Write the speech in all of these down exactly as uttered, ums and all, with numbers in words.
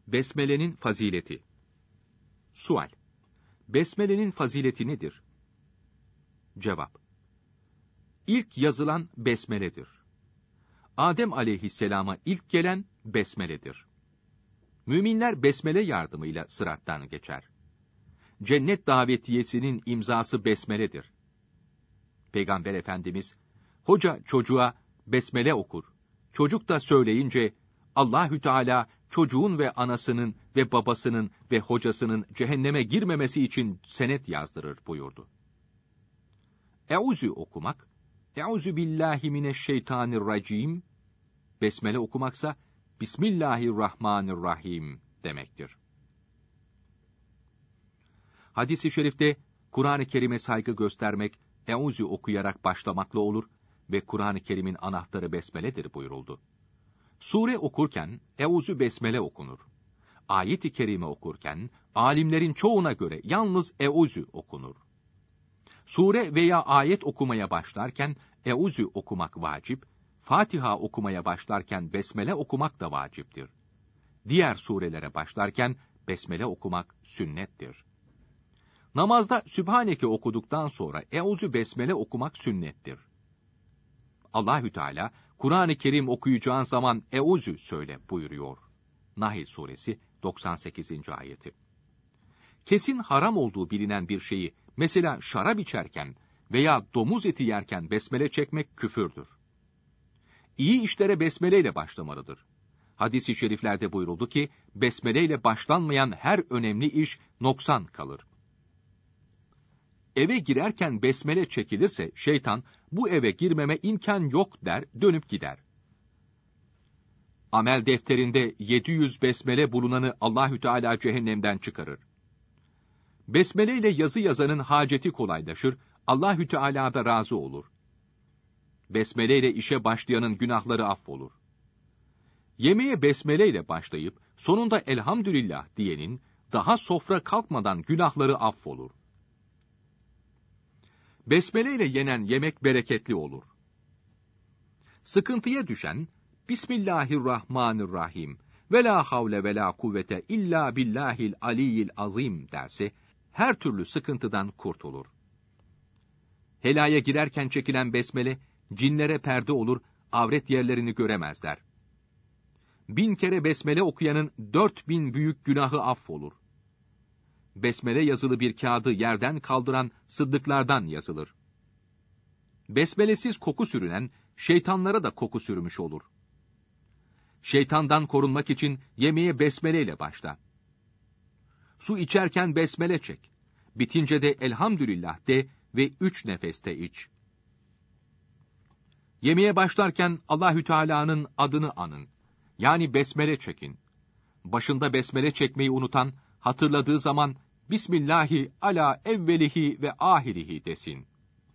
Besmele'nin fazileti. Sual: Besmele'nin fazileti nedir? Cevap: İlk yazılan Besmele'dir. Adem aleyhisselama ilk gelen Besmele'dir. Müminler Besmele yardımıyla sırattan geçer. Cennet davetiyesinin imzası Besmele'dir. Peygamber Efendimiz, hoca çocuğa Besmele okur, çocuk da söyleyince, Allahü Teala çocuğun ve anasının ve babasının ve hocasının cehenneme girmemesi için senet yazdırır buyurdu. Eûzü okumak, Eûzü billahi mineşşeytanirracim, Besmele okumaksa Bismillahirrahmanirrahim demektir. Hadis-i şerifte Kur'an-ı Kerim'e saygı göstermek, Eûzü okuyarak başlamakla olur ve Kur'an-ı Kerim'in anahtarı Besmele'dir buyuruldu. Sure okurken Eûzü Besmele okunur. Ayet-i Kerime okurken alimlerin çoğuna göre yalnız Eûzü okunur. Sure veya ayet okumaya başlarken Eûzü okumak vacip, Fatiha okumaya başlarken Besmele okumak da vaciptir. Diğer surelere başlarken Besmele okumak sünnettir. Namazda Sübhaneke okuduktan sonra Eûzü Besmele okumak sünnettir. Allahü Teala Kur'an-ı Kerim okuyacağın zaman Eûzü söyle buyuruyor. Nahl suresi doksan sekizinci ayeti. Kesin haram olduğu bilinen bir şeyi, mesela şarap içerken veya domuz eti yerken besmele çekmek küfürdür. İyi işlere besmele ile başlamalıdır. Hadis-i şeriflerde buyuruldu ki, besmele ile başlanmayan her önemli iş noksan kalır. Eve girerken besmele çekilirse şeytan, bu eve girmeme imkan yok der, dönüp gider. Amel defterinde yedi yüz besmele bulunanı Allahü Teala cehennemden çıkarır. Besmele ile yazı yazanın haceti kolaylaşır, Allahü Teala da razı olur. Besmele ile işe başlayanın günahları affolur. Yemeğe besmele ile başlayıp sonunda elhamdülillah diyenin daha sofra kalkmadan günahları affolur. Besmele ile yenen yemek bereketli olur. Sıkıntıya düşen Bismillahirrahmanirrahim ve la havle ve la kuvvete illa billahil aliyyil azim derse her türlü sıkıntıdan kurtulur. Helaya girerken çekilen besmele cinlere perde olur, avret yerlerini göremezler. Bin kere besmele okuyanın dört bin büyük günahı affolur. Besmele yazılı bir kağıdı yerden kaldıran sıddıklardan yazılır. Besmelesiz koku sürünen, şeytanlara da koku sürmüş olur. Şeytandan korunmak için yemeğe besmele ile başla. Su içerken besmele çek. Bitince de elhamdülillah de ve üç nefeste iç. Yemeğe başlarken Allahü Teala'nın adını anın. Yani besmele çekin. Başında besmele çekmeyi unutan, hatırladığı zaman Bismillahi ala evvelihi ve ahirihi desin.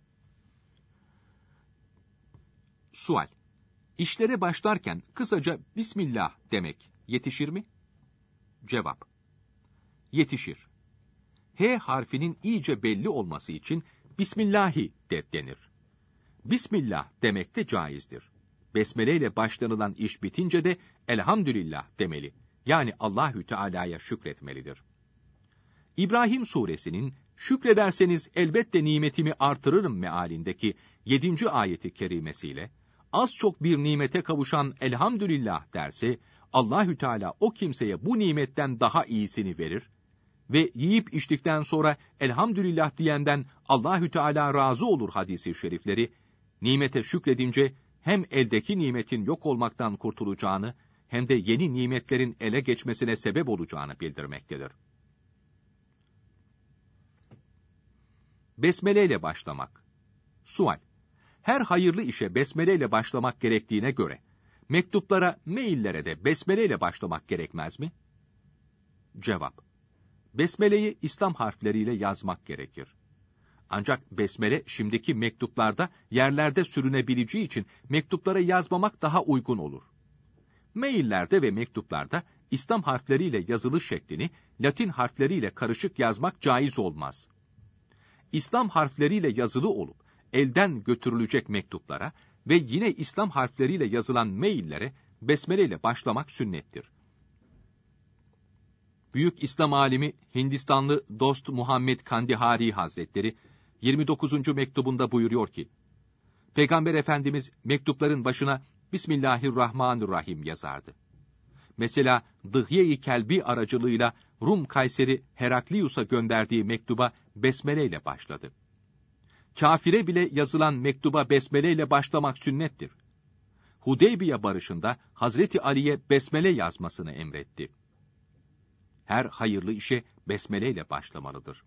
Sual: İşlere başlarken kısaca Bismillah demek yetişir mi? Cevap: Yetişir. H harfinin iyice belli olması için Bismillahi de denir. Bismillah demek de caizdir. Besmele ile başlanılan iş bitince de elhamdülillah demeli. Yani Allahü Teala'ya şükretmelidir. İbrahim suresinin şükrederseniz elbette nimetimi artırırım mealindeki yedinci ayeti kerimesiyle az çok bir nimete kavuşan elhamdülillah derse Allahü Teala o kimseye bu nimetten daha iyisini verir ve yiyip içtikten sonra elhamdülillah diyenden Allahü Teala razı olur hadisi şerifleri nimete şükredince hem eldeki nimetin yok olmaktan kurtulacağını hem de yeni nimetlerin ele geçmesine sebep olacağını bildirmektedir. Besmele ile başlamak. Sual: Her hayırlı işe besmele ile başlamak gerektiğine göre, mektuplara, maillere de besmele ile başlamak gerekmez mi? Cevap: Besmele'yi İslam harfleriyle yazmak gerekir. Ancak besmele şimdiki mektuplarda yerlerde sürünebileceği için mektuplara yazmamak daha uygun olur. Maillerde ve mektuplarda İslam harfleriyle yazılı şeklini Latin harfleriyle karışık yazmak caiz olmaz. İslam harfleriyle yazılı olup elden götürülecek mektuplara ve yine İslam harfleriyle yazılan maillere besmele ile başlamak sünnettir. Büyük İslam alimi Hindistanlı Dost Muhammed Kandihari Hazretleri yirmi dokuzuncu mektubunda buyuruyor ki, Peygamber Efendimiz mektupların başına Bismillahirrahmanirrahim yazardı. Mesela Dıhye-i Kelbi aracılığıyla Rum Kayseri Heraklius'a gönderdiği mektuba besmele ile başladı. Kafire bile yazılan mektuba besmele ile başlamak sünnettir. Hudeybiye barışında Hazreti Ali'ye besmele yazmasını emretti. Her hayırlı işe besmele ile başlamalıdır.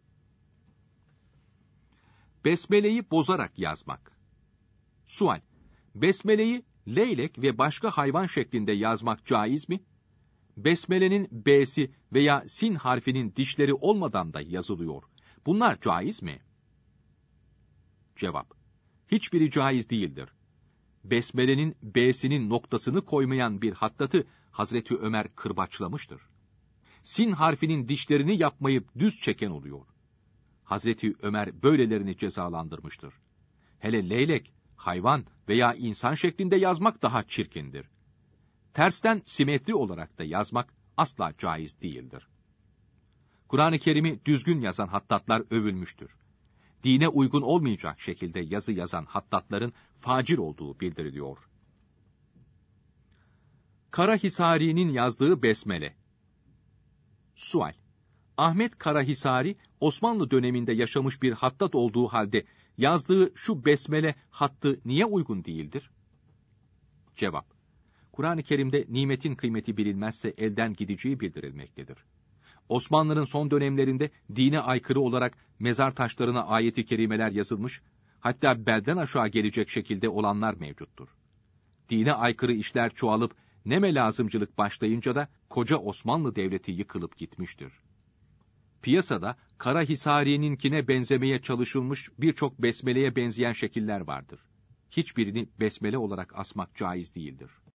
Besmeleyi bozarak yazmak. Sual: Besmeleyi leylek ve başka hayvan şeklinde yazmak caiz mi? Besmelenin B'si veya sin harfinin dişleri olmadan da yazılıyor. Bunlar caiz mi? Cevap: Hiçbiri caiz değildir. Besmelenin B'sinin noktasını koymayan bir hattatı Hazreti Ömer kırbaçlamıştır. Sin harfinin dişlerini yapmayıp düz çeken oluyor. Hazreti Ömer böylelerini cezalandırmıştır. Hele leylek, hayvan veya insan şeklinde yazmak daha çirkindir. Tersten simetri olarak da yazmak asla caiz değildir. Kur'an-ı Kerim'i düzgün yazan hattatlar övülmüştür. Dine uygun olmayacak şekilde yazı yazan hattatların facir olduğu bildiriliyor. Karahisari'nin yazdığı besmele. Sual: Ahmet Karahisari, Osmanlı döneminde yaşamış bir hattat olduğu halde yazdığı şu besmele hattı niye uygun değildir? Cevap: Kur'an-ı Kerim'de nimetin kıymeti bilinmezse elden gideceği bildirilmektedir. Osmanlı'nın son dönemlerinde dine aykırı olarak mezar taşlarına ayet-i kerimeler yazılmış, hatta belden aşağı gelecek şekilde olanlar mevcuttur. Dine aykırı işler çoğalıp neme lazımcılık başlayınca da koca Osmanlı Devleti yıkılıp gitmiştir. Piyasada Karahisari'ninkine benzemeye çalışılmış birçok besmeleye benzeyen şekiller vardır. Hiçbirini besmele olarak asmak caiz değildir.